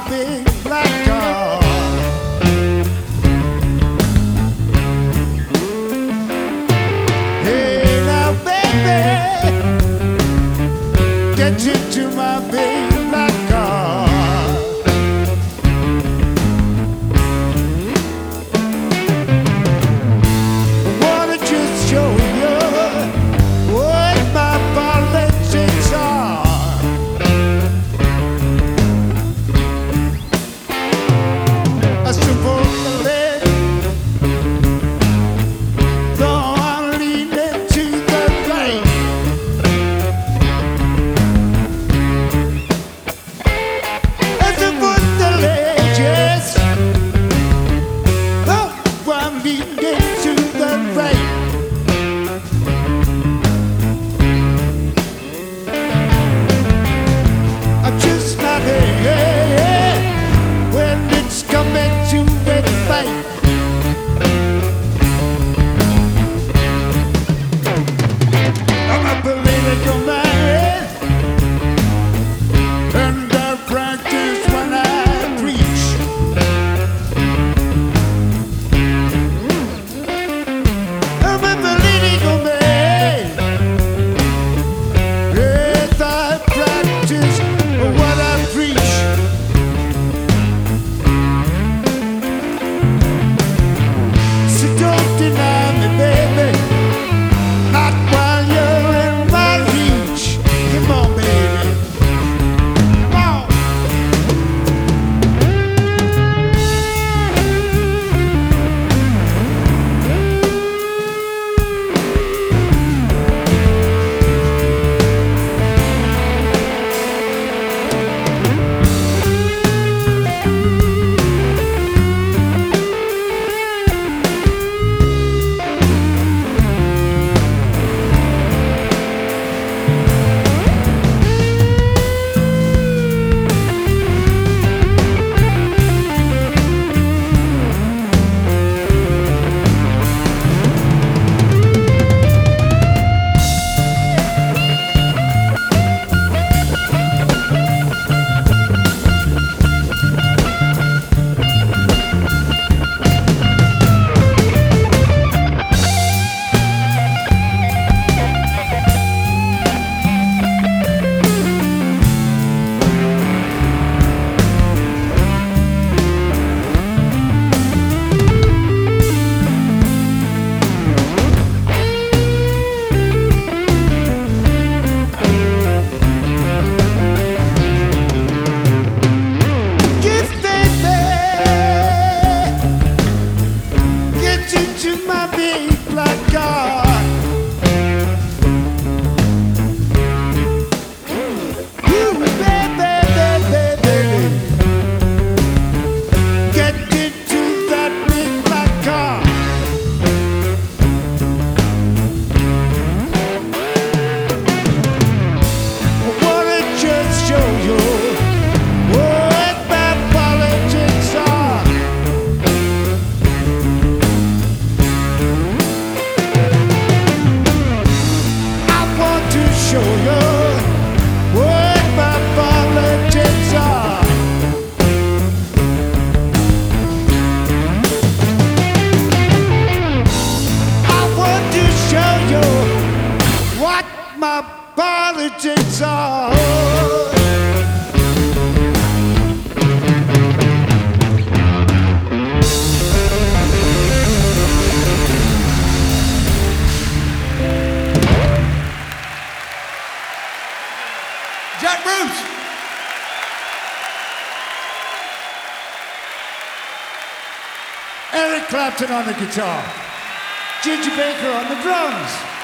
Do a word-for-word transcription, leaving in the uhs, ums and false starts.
big black car. Hey now baby, get into my big black car. I wanna just show you what my politics are. I suppose the leg, though I'm leaning to the right. I suppose the leg, yes, though I'm leaning to the right. I'm just not here when it's coming to a fight. I'm a political man, and I practice when I preach. I'm a political man, yes, I practice what I preach. So don't deny me, baby, not while you're in my reach. Come on, baby, come on. Yes, baby, get into my big black car. You, baby, baby, baby, get into that big black car. I wanna just show you what my politics are. I want to show you what my politics are. I want to show you what my politics are. Jack Bruce. Eric Clapton on the guitar, Ginger Baker on the drums.